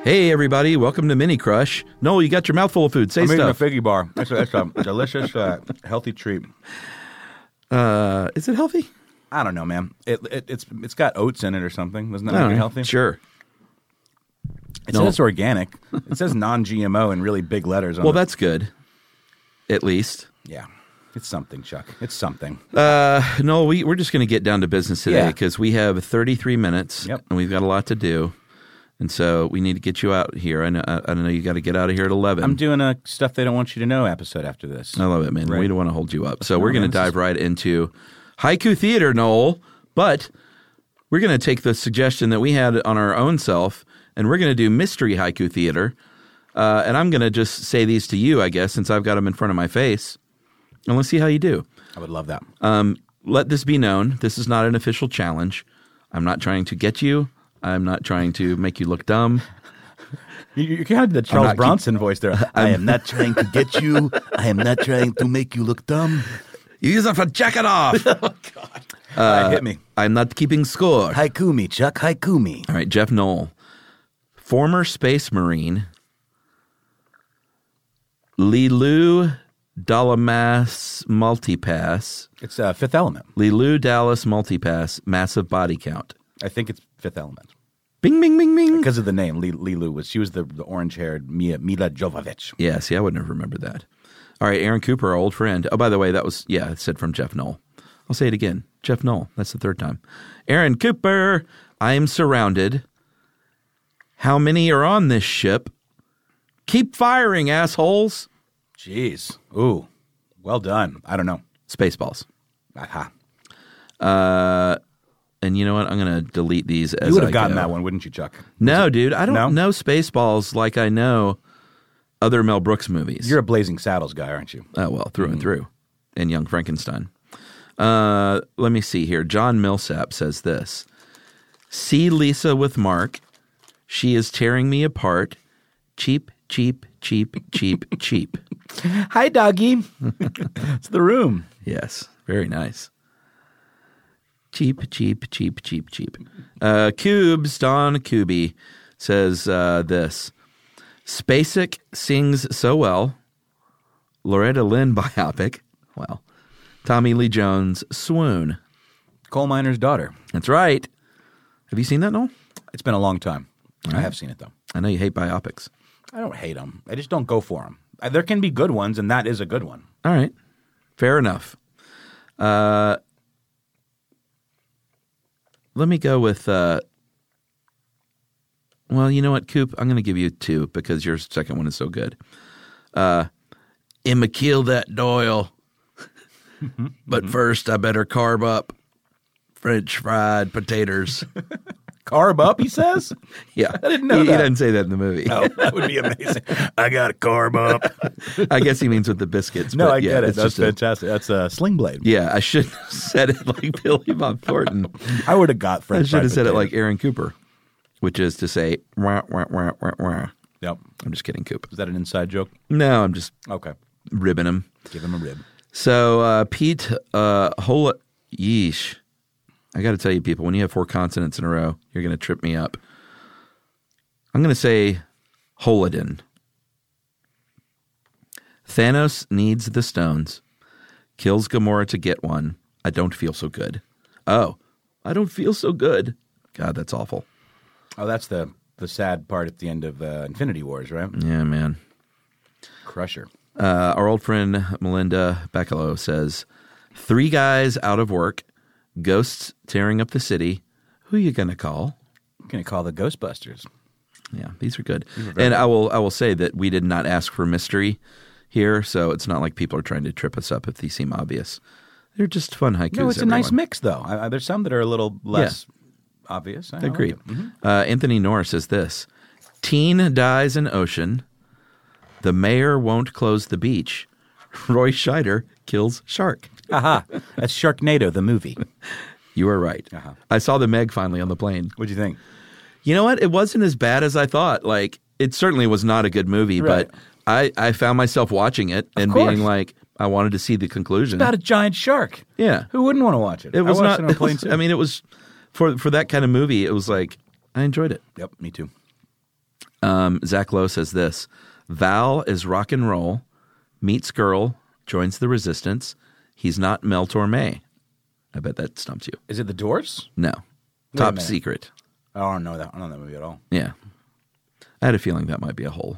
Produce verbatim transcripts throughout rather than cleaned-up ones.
Hey, everybody. Welcome to Mini Crush. Noel, you got your mouth full of food. Say I'm stuff. eating a figgy bar. That's a, that's a delicious, uh, healthy treat. Uh, is it healthy? I don't know, man. It, it, it's It's got oats in it or something. Doesn't that I make don't it know. healthy? Sure. It No. says it's organic. It says non G M O in really big letters. On Well, it. that's good. At least. Yeah. It's something, Chuck. It's something. Uh, no, we, we're just going to get down to business today Yeah. because we have thirty-three minutes Yep. and we've got a lot to do. And so we need to get you out here. I know, I, I know you got to get out of here at eleven. I'm doing a stuff they don't want you to know episode after this. I love it, man. Right. We don't want to hold you up. So we're No, going to man, this dive right into Haiku Theater, Noel. But we're going to take the suggestion that we had on our own self, and we're going to do Mystery Haiku Theater. Uh, and I'm going to just say these to you, I guess, since I've got them in front of my face. And let's see how you do. I would love that. Um, let this be known. This is not an official challenge. I'm not trying to get you. I'm not trying to make you look dumb. You, you kind of did the Charles not Bronson voice there. I am not trying to get you. I am not trying to make you look dumb. You use it for jack it off. Oh, God. Uh, hit me. I'm not keeping score. Haiku me, Chuck. Haiku me. All right, Jeff Knoll, former Space Marine, Lilu Dalamas Multipass, It's uh, Fifth Element. Lilu Dallas Multipass, massive body count. I think it's Fifth Element. Bing, bing, bing, bing. Because of the name, Li- Lilu was she was the, the orange-haired Mia Mila Jovovich. Yeah, see, I would never remember that. All right, Aaron Cooper, our old friend. Oh, by the way, that was, yeah, it said from Jeff Knoll. I'll say it again. Jeff Knoll. That's the third time. Aaron Cooper, I am surrounded. How many are on this ship? Keep firing, assholes. Jeez. Ooh. Well done. I don't know. Spaceballs. Aha. Uh, and you know what? I'm going to delete these as You would I have gotten go. that one, wouldn't you, Chuck? No, dude. I don't No? know Spaceballs like I know other Mel Brooks movies. You're a Blazing Saddles guy, aren't you? Oh, well, through and through. And Young Frankenstein. Uh, let me see here. John Millsap says this. See Lisa with Mark. She is tearing me apart. Cheap, cheap, cheap, cheap, cheap. Hi, doggy. It's the room. Yes, very nice. Cheap, cheap, cheap, cheap, cheap. Uh, Cubes, Don Kuby says uh, this. Spacek sings so well. Loretta Lynn biopic. Well, Tommy Lee Jones, swoon. Coal miner's daughter. That's right. Have you seen that, Noel? It's been a long time. I have seen it, though. I know you hate biopics. I don't hate them. I just don't go for them. There can be good ones, and that is a good one. All right. Fair enough. Uh, let me go with, uh, well, you know what, Coop? I'm going to give you two because your second one is so good. Uh, Emma, kill that Doyle. But first, I better carve up French fried potatoes. Carb up, he says? Yeah. I didn't know he, that. He doesn't say that in the movie. Oh, that would be amazing. I got to carb up. I guess he means with the biscuits. No, but I yeah, get it. it's That's just a- fantastic. That's a sling blade. Yeah, I should have said it like Billy Bob Thornton. I would have got I French should have fried said it like potatoes. Aaron Cooper, which is to say, wah, wah, wah, wah, wah. Yep. I'm just kidding, Coop. Is that an inside joke? No, I'm just Okay. ribbing him. Give him a rib. So, uh, Pete, uh, Hola, yeesh. I got to tell you, people, when you have four consonants in a row, you're going to trip me up. I'm going to say Holodin. Thanos needs the stones. Kills Gamora to get one. I don't feel so good. Oh, I don't feel so good. God, that's awful. Oh, that's the, the sad part at the end of uh, Infinity Wars, right? Yeah, man. Crusher. Uh, our old friend Melinda Beccalo says, three guys out of work, ghosts tearing up the city. Who you going to call? I'm going to call the Ghostbusters. Yeah, these are good. And I will I will say that we did not ask for mystery here, so it's not like people are trying to trip us up if these seem obvious. They're just fun haikus. No, it's a everyone. nice mix, though. I, I, there's some that are a little less obvious. I, I like Agreed. it. Mhm. Uh, Anthony Norris says this. Teen dies in ocean. The mayor won't close the beach. Roy Scheider kills shark. Aha. That's Sharknado, the movie. You are right. Uh-huh. I saw the Meg finally on the plane. What'd you think? You know what? It wasn't as bad as I thought. Like, it certainly was not a good movie, Right. but I, I found myself watching it and course. being like, I wanted to see the conclusion. About a giant shark. Yeah. Who wouldn't want to watch it? It was I not, watched it on a it plane, was- too. I mean, it was, for for that kind of movie, it was like, I enjoyed it. Yep, me too. Um, Zach Lowe says this. Val is rock and roll, meets girl, joins the resistance. He's not Mel Torme. I bet that stumps you. Is it The Doors? No. Wait a Top minute. Secret. Oh, I don't know that. I don't know that movie at all. Yeah. I had a feeling that might be a hole.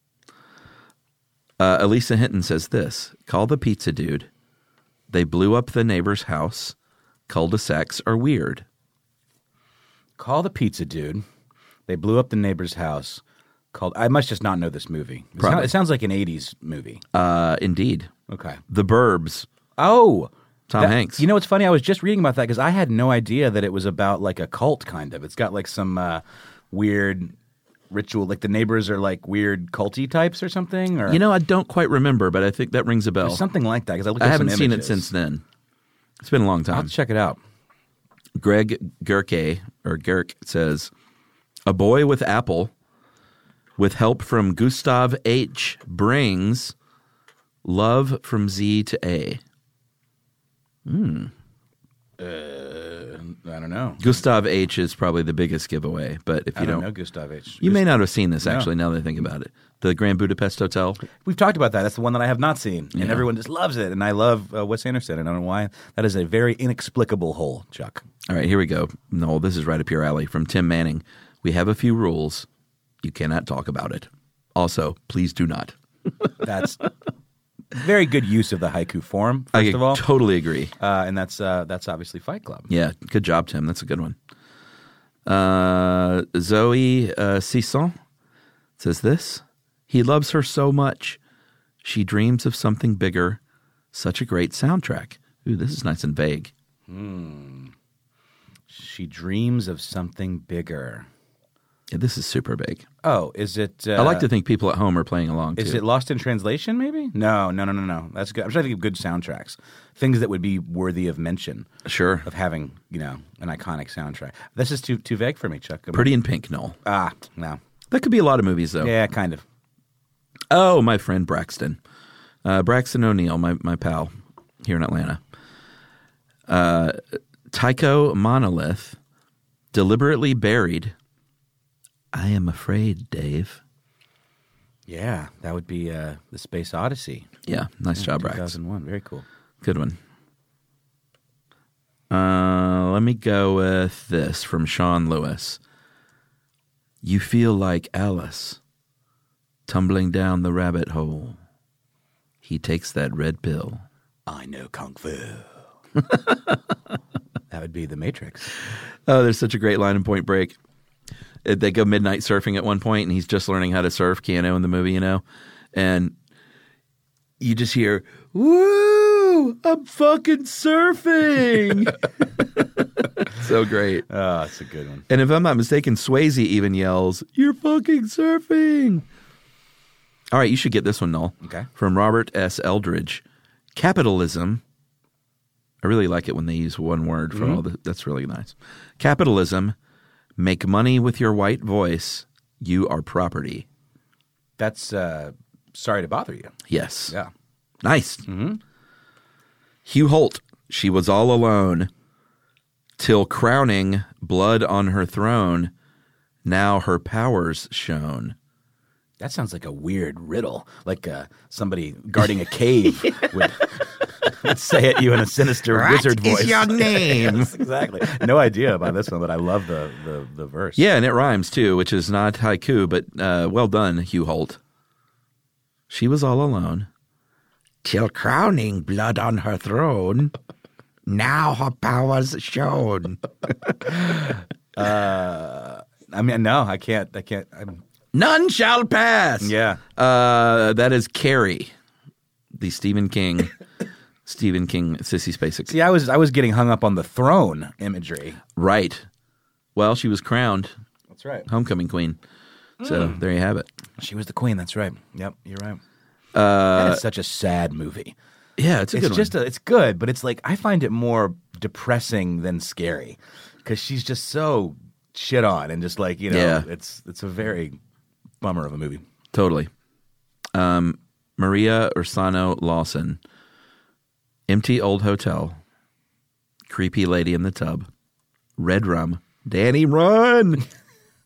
Uh, Elisa Hinton says this. Call the pizza dude. They blew up the neighbor's house. Cul-de-sacs are weird. Call the pizza dude. They blew up the neighbor's house. Called. I must just not know this movie. It, sound, it sounds like an eighties movie. Uh, indeed. Okay. The Burbs. Oh. Tom that, Hanks. You know what's funny? I was just reading about that because I had no idea that it was about like a cult kind of. It's got like some uh, weird ritual. Like the neighbors are like weird culty types or something. Or You know, I don't quite remember, but I think that rings a bell. something like that. Because I, looked I at haven't some seen it images. since then. It's been a long I'll time. have to check it out. Greg Gerke, or Gerk, says, a boy with Apple, with help from Gustav H., brings love from Z to A. Hmm. Uh, I don't know. Gustav H. is probably the biggest giveaway, but if you I don't don't, know Gustav H. you Gust- may not have seen this, No. actually, now that I think about it. The Grand Budapest Hotel. We've talked about that. That's the one that I have not seen, and Yeah. everyone just loves it. And I love uh, Wes Anderson. I don't know why. That is a very inexplicable hole, Chuck. All right, here we go. No, this is right up your alley. From Tim Manning. We have a few rules. You cannot talk about it. Also, please do not. That's very good use of the haiku form. First I of all, totally agree. uh, and that's uh, that's obviously Fight Club. Yeah, good job, Tim. That's a good one. Uh, Zoe uh, Sisson says this. He loves her so much. She dreams of something bigger. Such a great soundtrack. Ooh, this is nice and vague. She dreams of something bigger. Yeah, this is super vague. Oh, is it? Uh, I like to think people at home are playing along, Is too. it Lost in Translation? Maybe. No, no, no, no, no. That's good. I'm trying to think of good soundtracks, things that would be worthy of mention. Sure. Of having, you know, an iconic soundtrack. This is too too vague for me, Chuck. Pretty in Pink, Noel. Ah, no. That could be a lot of movies, though. Yeah, kind of. Oh, my friend Braxton. Uh, Braxton O'Neill, my, my pal here in Atlanta. Uh, Tycho Monolith, deliberately buried. I am afraid, Dave. Yeah, that would be uh, the Space Odyssey. Yeah, nice job, Brax. two thousand one. Very cool. Good one. Uh, let me go with this from Sean Lewis. You feel like Alice tumbling down the rabbit hole. He takes that red pill. I know Kung Fu. That would be The Matrix. Oh, there's such a great line in Point Break. Uh, They go midnight surfing at one point, and he's just learning how to surf, Keanu in the movie, you know? And you just hear, woo, I'm fucking surfing. So great. Oh, that's a good one. And if I'm not mistaken, Swayze even yells, you're fucking surfing. All right, you should get this one, Noel. Okay. From Robert S. Eldridge. Capitalism. I really like it when they use one word for all the, that's really nice. Capitalism. Make money with your white voice. You are property. That's uh, Sorry to Bother You. Yes. Yeah. Nice. Hugh Holt. She was all alone. Till crowning blood on her throne. Now her powers shone. That sounds like a weird riddle, like uh, somebody guarding a cave would, would say at you in a sinister wizard voice. What is your name? Yes, exactly. No idea about this one, but I love the, the, the verse. Yeah, and it rhymes too, which is not haiku, but uh, well done, Hugh Holt. She was all alone. Till crowning blood on her throne. Now her powers shone. Uh, I mean, no, I can't. I can't. I'm, None shall pass. yeah. Uh, that is Carrie, the Stephen King, Stephen King Sissy Spacek. See, I was I was getting hung up on the throne imagery. Right. Well, she was crowned That's right. homecoming queen. So there you have it. She was the queen. That's right. Yep, you're right. Uh, That is such a sad movie. yeah, it's a It's good just one. a, it's good, but it's like I find it more depressing than scary because she's just so shit on and just like you know Yeah. it's it's a very bummer of a movie. Totally. Um, Maria Ursano Lawson. Empty old hotel. Creepy lady in the tub. Red rum. Danny, run!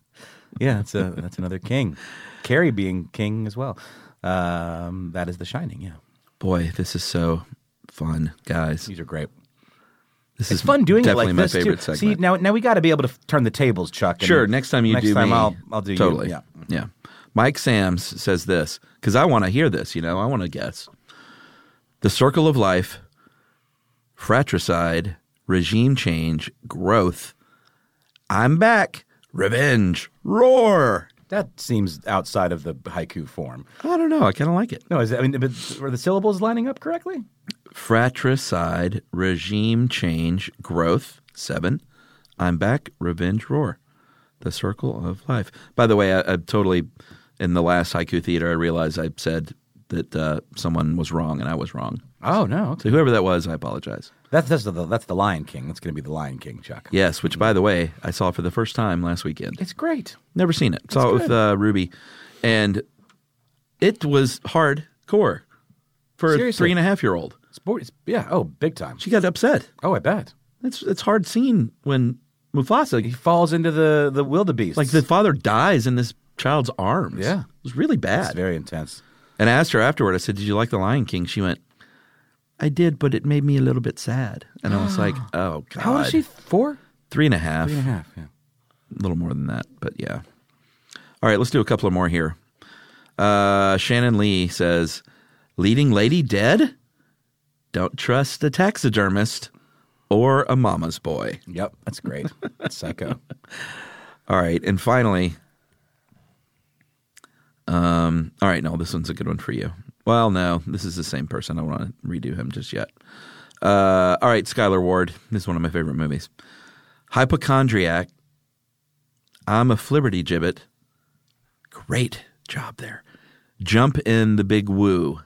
Yeah, that's a that's another king. Carrie being king as well. Um, that is The Shining. Yeah, Boy, this is so fun, guys. these are great. This It's is fun doing definitely it like my this favorite too. segment. See, now now we got to be able to f- turn the tables, Chuck. and Sure, next time you next do time me, I'll I'll do totally. you. Yeah. yeah. Mike Sams says this because I want to hear this. You know, I want to guess. The circle of life, fratricide, regime change, growth. I'm back. Revenge. Roar. That seems outside of the haiku form. I don't know. I kind of like it. No, is that, I mean, but are the syllables lining up correctly? Fratricide, regime change, growth. Seven. I'm back. Revenge. Roar. The circle of life. By the way, I, I totally, in the last haiku theater, I realized I said that uh, someone was wrong and I was wrong. Oh no, okay. So whoever that was, I apologize. That's that's the that's the Lion King. That's going to be the Lion King, Chuck. Yes, which, by the way, I saw for the first time last weekend. It's great. Never seen it. Saw it with uh, Ruby. And it was hardcore for Seriously? a three and a half year old. Sports, yeah. Oh, big time. She got upset. Oh, I bet. It's it's hard scene when Mufasa, He falls into the the wildebeest. like the father dies in this child's arms. Yeah. It was really It's bad. very intense. And I asked her afterward, I said, did you like The Lion King? She went, I did, but it made me a little bit sad. And I was like, oh, God. How old is she? Four? Three and a half. Three and a half. Yeah. A little more than that, but yeah. All right, let's do a couple of more here. Uh, Shannon Lee says, leading lady dead? Don't trust a taxidermist or a mama's boy. Yep. That's great. That's psycho. All right, and finally, um, all right, no, this one's a good one for you. Well, no, this is the same person. I don't want to redo him just yet. Uh, all right, Skylar Ward. This is one of my favorite movies. Hypochondriac. I'm a flibberty gibbet. Great job there. Jump in the big woo.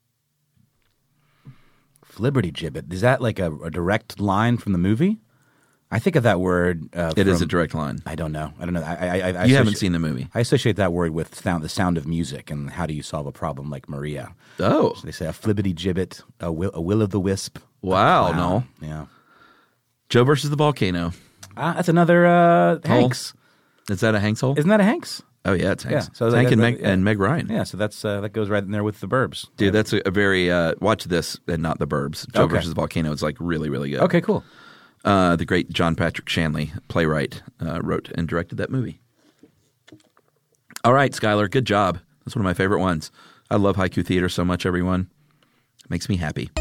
Flibberty gibbet. Is that like a, a direct line from the movie? I think of that word. Uh, It from, is a direct line. I don't know. I don't know. I, I, I, I You haven't associ- seen the movie. I associate that word with sound, the sound of music, and how do you solve a problem like Maria? Oh, So they say a flibbity gibbet, a will, a will of the wisp. wow, no. Yeah. Joe versus the volcano. Ah, that's another uh, Hanks. Is that a Hanks hole? Isn't that a Hanks? Oh, yeah, it's Hanks. Yeah, so It's that- Hank and that- Meg, yeah. and Meg Ryan. Yeah, so that's uh, that goes right in there with the Burbs. Dude, that's a, a very, uh, watch this and not the Burbs. Joe Okay. versus the volcano is like really, really good. Okay, cool. Uh, the great John Patrick Shanley, playwright, uh, wrote and directed that movie. All right, Skylar, good job. That's one of my favorite ones. I love haiku theater so much, everyone. It makes me happy.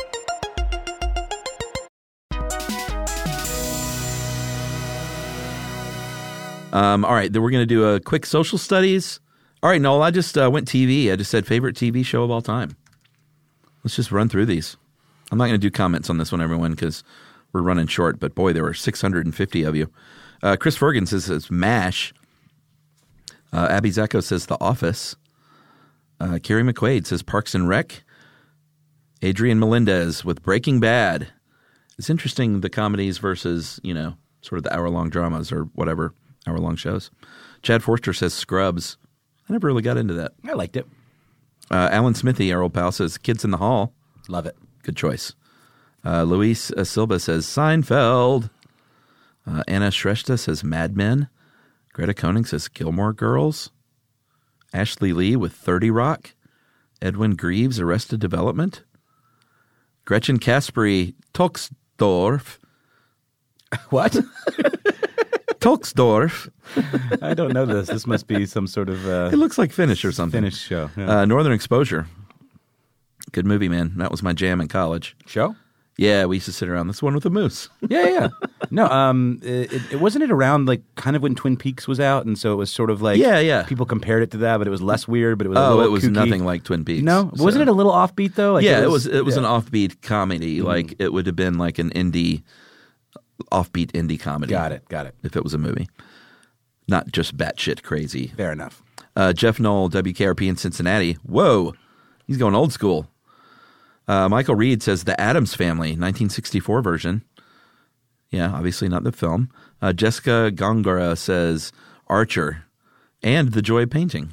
Um, all right, then we're going to do a quick social studies. All right, Noel, I just uh, went T V. I just said favorite T V show of all time. Let's just run through these. I'm not going to do comments on this one, everyone, because we're running short. But boy, there were six hundred fifty of you. Uh, Chris Ferguson says it's MASH. Uh, Abby Zacco says The Office. Uh, Carrie McQuaid says Parks and Rec. Adrian Melendez with Breaking Bad. It's interesting, the comedies versus, you know, sort of the hour-long dramas or whatever, hour-long shows. Chad Forster says Scrubs. I never really got into that. I liked it. Uh, Alan Smithy, our old pal, says Kids in the Hall. Love it. Good choice. Uh, Luis uh, Silva says Seinfeld. Uh, Anna Shrestha says Mad Men. Greta Koenig says Gilmore Girls. Ashley Lee with thirty Rock. Edwin Greaves, Arrested Development. Gretchen Caspery, Toxdorf. What? Toxdorf. I don't know this. This must be some sort of uh, It looks like Finnish or something. Finnish show. Yeah. Uh, Northern Exposure. Good movie, man. That was my jam in college. show? Yeah, we used to sit around. This one with the moose. Yeah, yeah. No, um, it, it wasn't it around like kind of when Twin Peaks was out, and so it was sort of like Yeah, yeah. people compared it to that, but it was less weird. But it was a Oh, little it was kooky. nothing like Twin Peaks. No, so- wasn't it a little offbeat though? Like yeah, it was. It was yeah. an offbeat comedy. Like it would have been like an indie, offbeat indie comedy. Got it, got it. If it was a movie, not just batshit crazy. Fair enough. Uh, Jeff Knoll, W K R P in Cincinnati. Whoa, he's going old school. Uh, Michael Reed says The Addams Family, nineteen sixty-four version. Yeah, obviously not the film. Uh, Jessica Gongora says Archer and The Joy of Painting.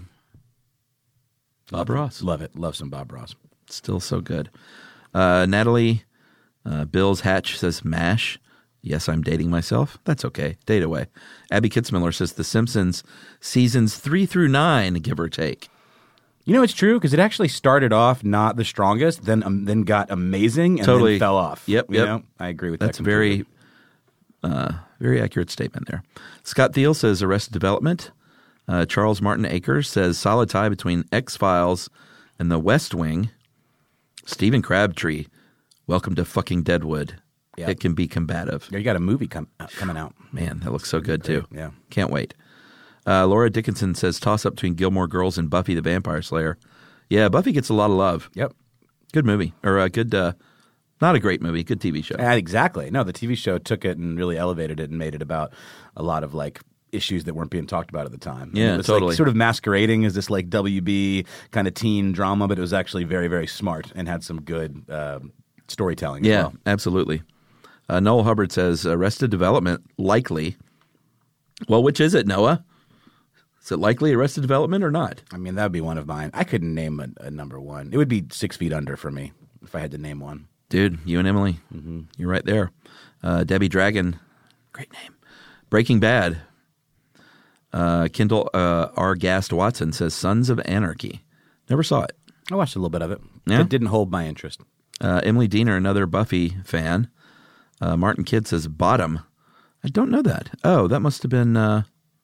Bob Ross. Love it. Love some Bob Ross. Still so good. Uh, Natalie uh, Bills Hatch says MASH. Yes, I'm dating myself. That's okay. Date away. Abby Kitzmiller says The Simpsons seasons three through nine, give or take. You know, it's true because it actually started off not the strongest, then um, then got amazing, and Totally. then fell off. Yep, You yep. know? I agree with That's that. a very, completely. uh, very accurate statement there. Scott Thiel says Arrested Development. Uh, Charles Martin Akers says solid tie between X-Files and The West Wing. Stephen Crabtree, welcome to fucking Deadwood. Yep. It can be combative. Yeah, you got a movie com- uh, coming out. Man, that looks so good too. Yeah. Can't wait. Uh, Laura Dickinson says toss up between Gilmore Girls and Buffy the Vampire Slayer. Yeah, Buffy gets a lot of love. Yep. Good movie. Or a good, uh, not a great movie, good T V show. Uh, exactly. No, the T V show took it and really elevated it and made it about a lot of like issues that weren't being talked about at the time. And Yeah, it was totally. Like, sort of masquerading as this like W B kind of teen drama, but it was actually very, very smart and had some good um storytelling. Yeah, as well. absolutely. Uh, Noel Hubbard says Arrested Development, likely. Well, which is it, Noah? Is it likely Arrested Development or not? I mean, that would be one of mine. I couldn't name a, a number one. It would be Six Feet Under for me if I had to name one. Dude, you and Emily, mm-hmm. You're right there. Uh, Debbie Dragon, great name. Breaking Bad. Uh, Kendall uh, R. Gast Watson says Sons of Anarchy. Never saw it. I watched a little bit of it. Yeah? It didn't hold my interest. Uh, Emily Diener, another Buffy fan. Uh, Martin Kidd says Bottom. I don't know that. Oh, that must have been, uh,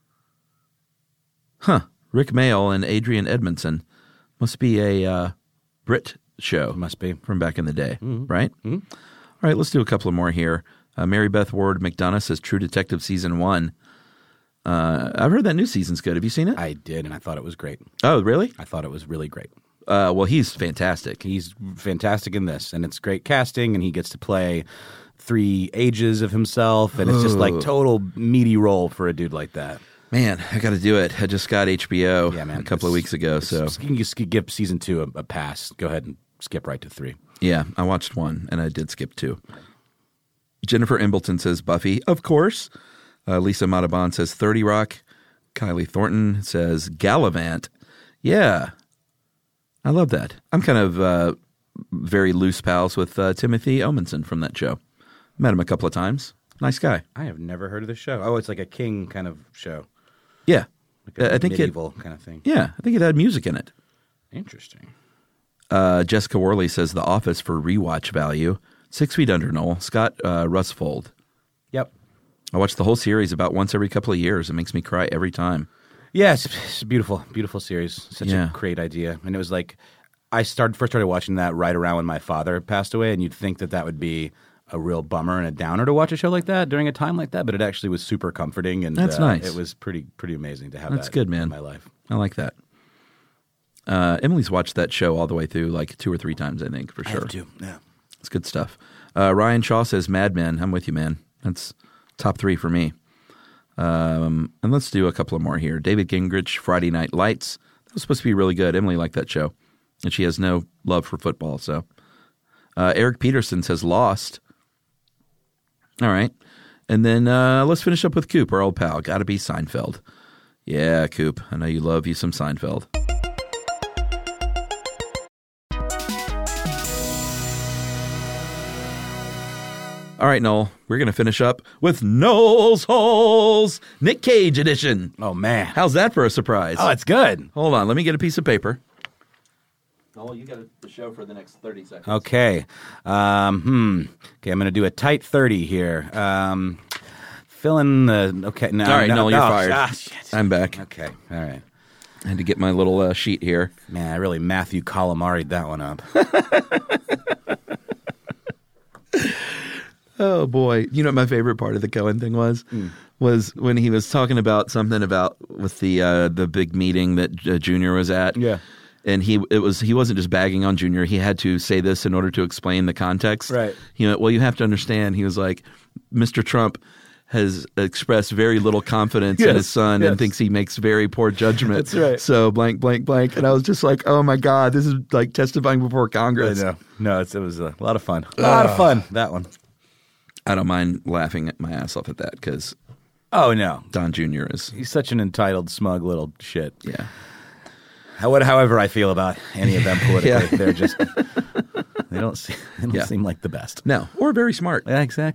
huh, Rick Mayall and Adrian Edmondson. Must be a uh, Brit show. Must be. From back in the day, Mm-hmm. right? Mm-hmm. All right, let's do a couple of more here. Uh, Mary Beth Ward McDonough says True Detective Season one. Uh, I've heard that new season's good. Have you seen it? I did, and I thought it was great. Oh, really? I thought it was really great. Uh, well, he's fantastic. He's fantastic in this, and it's great casting, and he gets to play three ages of himself, and it's just like total meaty role for a dude like that. Man, I got to do it. I just got H B O Yeah, man, a couple of it's- weeks ago. So You can just give season two a, a pass. Go ahead and skip right to three. yeah, I watched one and I did skip two. Jennifer Embleton says Buffy, of course. Uh, Lisa Matabon says thirty Rock. Kylie Thornton says Gallivant. Yeah, I love that. I'm kind of uh, very loose pals with uh, Timothy Omenson from that show. Met him a couple of times. Nice guy. I have never heard of this show. Oh, it's like a King kind of show. Yeah, Like a I think it. medieval kind of thing. Yeah, I think it had music in it. Interesting. Uh, Jessica Worley says The Office for rewatch value. Six Feet Under, Noel. Scott uh, Rusfold. Yep. I watch the whole series about once every couple of years. It makes me cry every time. Yeah, it's, it's a beautiful, beautiful series. Such Yeah. a great idea. And it was like, I started first started watching that right around when my father passed away, and you'd think that that would be a real bummer and a downer to watch a show like that during a time like that, but it actually was super comforting, and That's uh, nice. It was pretty pretty amazing to have That's that good, man. in my life. I like that. Uh, Emily's watched that show all the way through like two or three times, I think, for I sure. have to, yeah. It's good stuff. Uh, Ryan Shaw says Mad Men. I'm with you, man. That's top three for me. Um, and let's do a couple of more here. David Gingrich, Friday Night Lights. That was supposed to be really good. Emily liked that show. And she has no love for football. So uh, Eric Peterson says Lost. All right. And then uh, let's finish up with Coop, our old pal. Got to be Seinfeld. Yeah, Coop. I know you love you some Seinfeld. All right, Noel, we're going to finish up with Noel's Holes, Nick Cage edition. Oh, man. How's that for a surprise? Oh, it's good. Hold on, let me get a piece of paper. Noel, you got the show for the next thirty seconds. Okay. Um, hmm. Okay, I'm going to do a tight thirty here. Um, fill in the... Okay, no. All right, no, Noel, you're no. fired. Ah, shit. I'm back. Okay, all right. I had to get my little uh, sheet here. Man, I really Matthew Calamari'd that one up. Oh, boy. You know what my favorite part of the Cohen thing was? Mm. Was when he was talking about something about with the uh, the big meeting that uh, Junior was at. Yeah. And he it was he wasn't just bagging on Junior. He had to say this in order to explain the context. Right. You know, well, you have to understand. He was like, Mister Trump has expressed very little confidence Yes, in his son yes. and thinks he makes very poor judgment. That's right. So blank, blank, blank. And I was just like, oh, my God, this is like testifying before Congress. I know. No, it's, it was a lot of fun. A lot of fun, that one. I don't mind laughing at my ass off at that because Oh, no. Don Junior is, He's such an entitled, smug little shit. yeah. How, however I feel about any of them politically, Yeah. they're just, they don't, seem, they don't Yeah. seem like the best. No, or very smart. Yeah, exactly.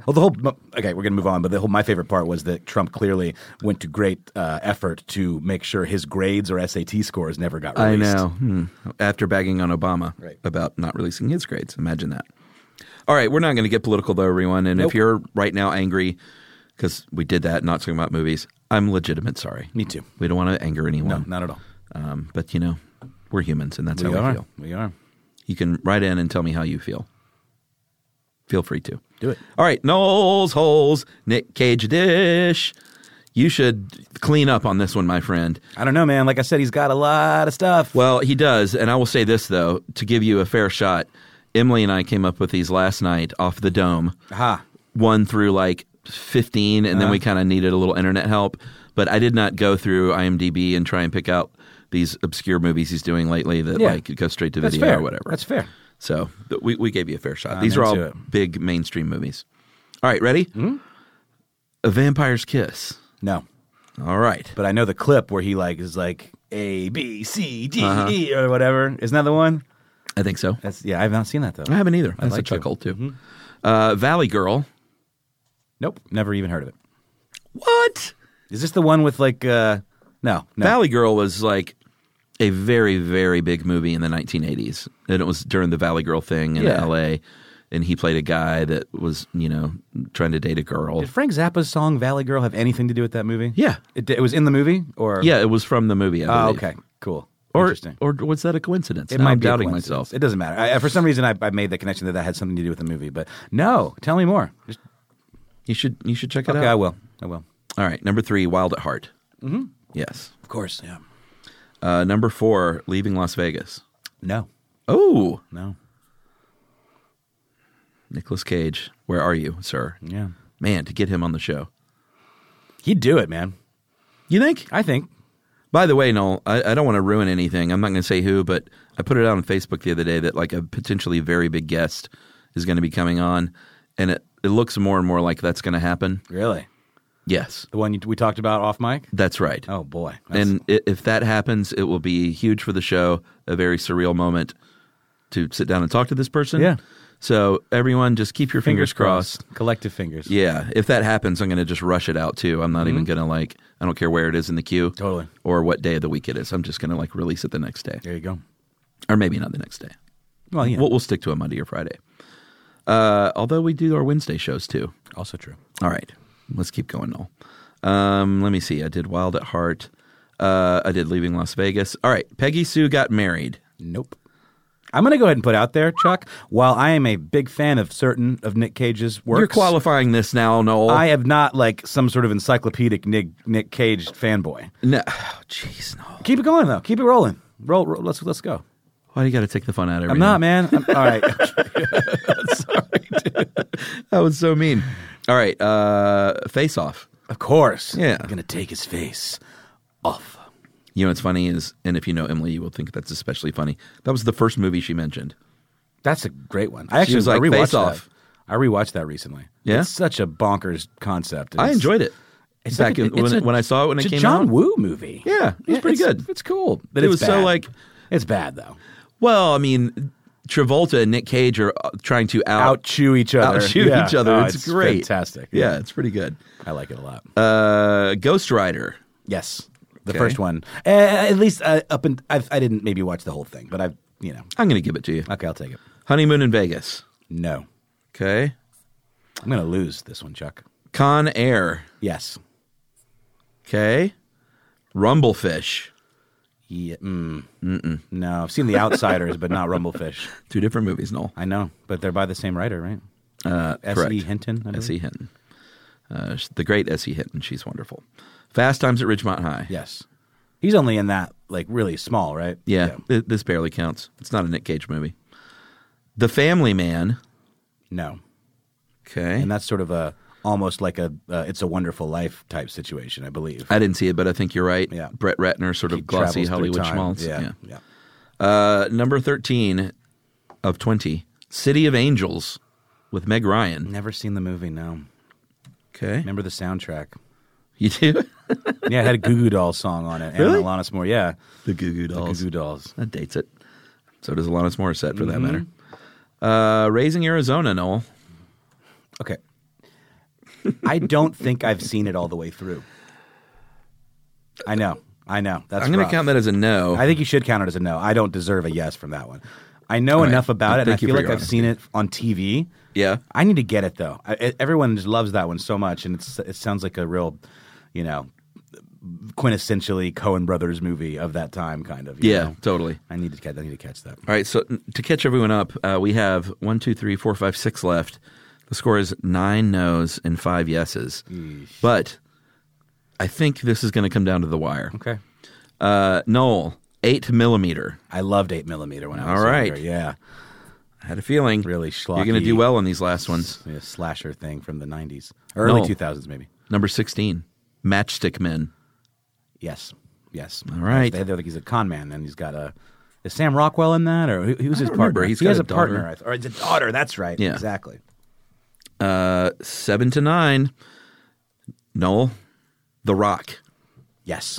Well, the whole okay, we're gonna move on, but the whole my favorite part was that Trump clearly went to great uh, effort to make sure his grades or S A T scores never got released. I know. Hmm. After bagging on Obama Right. about not releasing his grades, imagine that. All right, we're not going to get political though, everyone. And Nope. if you're right now angry because we did that, not talking about movies, I'm legitimate sorry. Me too. We don't want to anger No, anyone. not at all. Um, but you know, we're humans, and that's We how are. we feel. We are. You can write in and tell me how you feel. Feel free to. Do it. All right, Knowles Holes, Nick Cage dish. You should clean up on this one, my friend. I don't know, man. Like I said, he's got a lot of stuff. Well, he does, and I will say this, though, to give you a fair shot, Emily and I came up with these last night off the dome. Aha. One through like fifteen, and then Uh-huh. we kind of needed a little internet help. But I did not go through IMDb and try and pick out these obscure movies he's doing lately that Yeah. like go straight to That's video fair. or whatever. That's fair. So th- we, we gave you a fair shot. I'm These are all into it. big mainstream movies. All right, ready? Mm-hmm. A Vampire's Kiss. No. All right. But I know the clip where he like is like A, B, C, D, Uh-huh. E or whatever. Isn't that the one? I think so. That's yeah, I have not seen that though. I haven't either. I'd That's like a to. chuckle, too. Mhm. Uh, Valley Girl. Nope. Never even heard of it. What? Is this the one with like uh no, no. Valley Girl was like a very, very big movie in the nineteen eighties. And it was during the Valley Girl thing in Yeah. L A. And he played a guy that was, you know, trying to date a girl. Did Frank Zappa's song Valley Girl have anything to do with that movie? Yeah. It, it was in the movie or Yeah, it was from the movie, I Oh, believe. okay. Cool. Or, Interesting. or was that a coincidence? It Now might I'm be a doubting coincidence. myself. It doesn't matter. I, for some reason, I, I made the connection that that had something to do with the movie, but no. Tell me more. Just, You should you should check it okay, out. I will. I will. All right, number three, Wild at Heart. Mm-hmm. Yes. Of course. Yeah. Uh, number four, Leaving Las Vegas. No. Oh, No. Nicolas Cage. Where are you, sir? Yeah. Man, to get him on the show. He'd do it, man. You think? I think. By the way, Noel, I, I don't want to ruin anything. I'm not going to say who, but I put it out on Facebook the other day that like a potentially very big guest is going to be coming on, and it, it looks more and more like that's going to happen. Really? Yes, The one you, we talked about off mic? that's right. Oh, boy. That's- And i if that happens, it will be huge for the show, a very surreal moment to sit down and talk to this person. Yeah. So everyone just keep your fingers, fingers crossed. crossed. Collective fingers. Yeah. If that happens, I'm going to just rush it out too. I'm not even going to like, I don't care where it is in the queue. Totally. Or what day of the week it is. I'm just going to like release it the next day. There you go. Or maybe not the next day. Well, yeah. We'll, we'll stick to a Monday or Friday. Uh, although we do our Wednesday shows too. Also true. All right. Let's keep going, Noel. Um, let me see. I did Wild at Heart. Uh, I did Leaving Las Vegas. All right. Peggy Sue Got Married. Nope. I'm going to go ahead and put out there, Chuck, while I am a big fan of certain of Nick Cage's works, You're qualifying this now, Noel. I am not like some sort of encyclopedic Nick, Nick Cage fanboy. No. Jeez, no. Keep it going, though. Keep it rolling. Roll. roll let's let's go. Why do you got to take the fun out of I'm everything? not, man. I'm, all right. That was so mean. All right. Uh, Face Off. Of course. Yeah. I'm going to take his face off. You know what's funny is, and if you know Emily, you will think that's especially funny. That was the first movie she mentioned. That's a great one. I actually was like, I rewatched Face that. Off. I rewatched that recently. Yeah? It's such a bonkers concept. I It's- enjoyed it. It's Back like a- in, when, it's it- a- when I saw it when it it's a came John out. Woo movie. Yeah, it was pretty it's- good. It's cool, but It it's was so, bad. like- it's bad though. Well, I mean, Travolta and Nick Cage are uh, trying to out Out chew each other, outshoot Yeah. each other. Oh, it's, great, fantastic. Yeah, it's pretty good. I like it a lot. Uh, Ghost Rider. yes, the okay. first one. Uh, at least uh, up and I didn't maybe watch the whole thing, but I've you know. I'm going to give it to you. Okay, I'll take it. Honeymoon in Vegas. No, Okay. I'm gonna lose this one, Chuck. Con Air. Yes. Okay. Rumblefish. Yeah. Mm. Mm-mm. No, I've seen The Outsiders, but not Rumblefish. Two different movies, Noel. I know, but they're by the same writer, right? Uh, S correct. E. Hinton. I S believe? E. Hinton. Uh, sh- the great S E. Hinton. She's wonderful. Fast Times at Ridgemont High. Yes. He's only in that like really small, right? Yeah, th- this barely counts. It's not a Nick Cage movie. The Family Man. No. Okay. And that's sort of a almost like a uh, It's a Wonderful Life type situation, I believe. I didn't see it, but I think you're right. Yeah. Brett Ratner, sort of He glossy travels through Hollywood time. schmaltz. Yeah. Yeah. Uh, number thirteen of twenty, City of Angels with Meg Ryan. Never seen the movie, no. Okay. Remember the soundtrack. You do? Yeah, it had a Goo Goo Dolls song on it. Really? And Alanis Moore, yeah. The Goo Goo The Dolls. Goo Goo Dolls. That dates it. So does Alanis Morissette, for that Mm-hmm. matter. Uh, Raising Arizona, Noel. Okay. I don't think I've seen it all the way through. I know. I know. That's I'm going rough. to count that as a no. I think you should count it as a no. I don't deserve a yes from that one. I know All right. enough about it, and I Thank you feel for like your I've seen it on T V. yeah. I need to get it though. I, it- everyone just loves that one so much, and it's it sounds like a real, you know, quintessentially Coen Brothers movie of that time, kind of. you Yeah, know? totally. I need to catch. I need to catch that. All right, so n- to catch everyone up, uh, we have one, two, three, four, five, six left. The score is nine no's and five yeses. But I think this is going to come down to the wire. Okay. Uh, Noel, eight millimeter. I loved eight millimeter when I was All right. younger. Yeah, I had a feeling really schlocky. you're going to do well on these last ones. Yeah, slasher thing from the nineties, early No. two thousands, maybe. Number sixteen, Matchstick Men. Yes, yes. All right. They, they think he's a con man, and he's got a. Is Sam Rockwell in that, or who, who's his don't partner? remember. He's he got has a a, partner, daughter. I th- or it's a daughter. That's right. Yeah. Exactly. Uh, seven to nine, Noel, The Rock. Yes.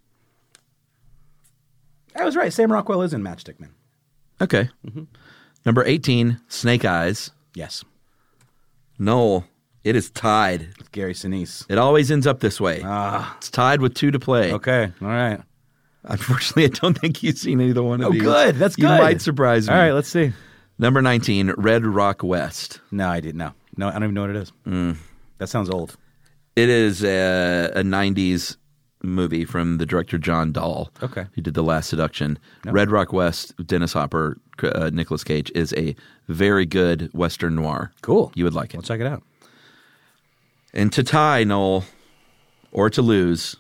I was right. Sam Rockwell is in Matchstick Man. Okay. Mm-hmm. Number eighteen, Snake Eyes. Yes. Noel, it is tied. With Gary Sinise. It always ends up this way. Ah. It's tied with two to play. Okay. All right. Unfortunately, I don't think you've seen either one of Oh, these. good. That's You good. might surprise me. All right. Let's see. Number nineteen, Red Rock West. No, I didn't. No. No, I don't even know what it is. Mm. That sounds old. It is a, a nineties movie from the director John Dahl. Okay. Who did The Last Seduction. No. Red Rock West, Dennis Hopper, uh, Nicolas Cage, is a very good Western noir. Cool. You would like it. We'll check it out. And to tie, Noel, or to lose,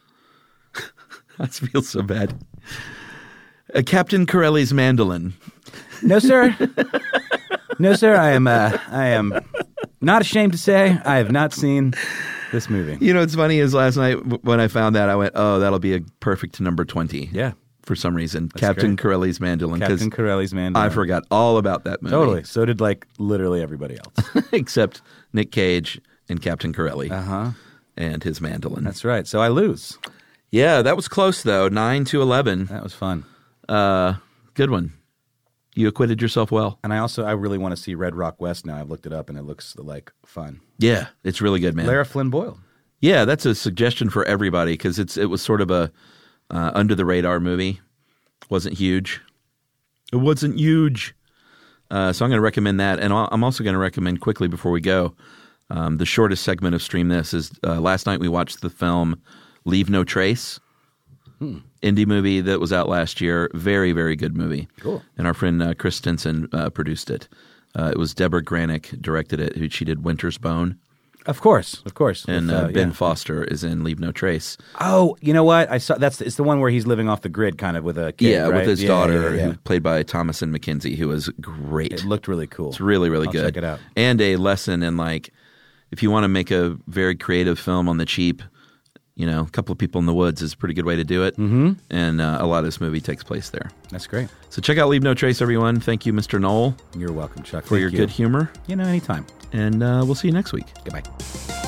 that feels so bad. Uh, Captain Corelli's Mandolin. No, sir. No, sir. I am. Uh, I am not ashamed to say I have not seen this movie. You know what's funny is last night w- when I found that, I went, oh, that'll be a perfect number twenty. Yeah. For some reason. Captain great. Corelli's Mandolin. 'cause Captain Corelli's Mandolin. I forgot all about that movie. Totally. So did like literally everybody else. Except Nick Cage and Captain Corelli Uh huh. and his mandolin. That's right. So I lose. yeah, that was close, though. nine to eleven. That was fun. Uh, good one. You acquitted yourself well. And I also I really want to see Red Rock West now. I've looked it up and it looks like fun. Yeah, it's really good, man. Lara Flynn Boyle. Yeah, that's a suggestion for everybody because it's it was sort of a uh, under the radar movie. Wasn't huge. It wasn't huge. Uh, so I'm going to recommend that, and I'll- I'm also going to recommend quickly before we go. Um, the shortest segment of Stream This is uh, last night we watched the film Leave No Trace. Hmm. Indie movie that was out last year. Very, very good movie. Cool. And our friend uh, Chris Stinson uh, produced it. Uh, it was Deborah Granick directed it, who she did Winter's Bone. Of course, of course. And With, uh, uh, Ben yeah. Foster is in Leave No Trace. Oh, you know what? I saw that's it's the one where he's living off the grid, kind of with a kid, yeah, right? with his Yeah, daughter, yeah, yeah. who played by Thomasin McKenzie, who was great. It looked really cool. It's really, really I'll good. check it out. And a lesson in like, if you want to make a very creative film on the cheap, you know, a couple of people in the woods is a pretty good way to do it. Mm-hmm. And uh, a lot of this movie takes place there. That's great. So check out Leave No Trace, everyone. Thank you, Mister Knoll, You're welcome, Chuck. for Thank your you. good humor. You know, anytime. And uh, we'll see you next week. Goodbye.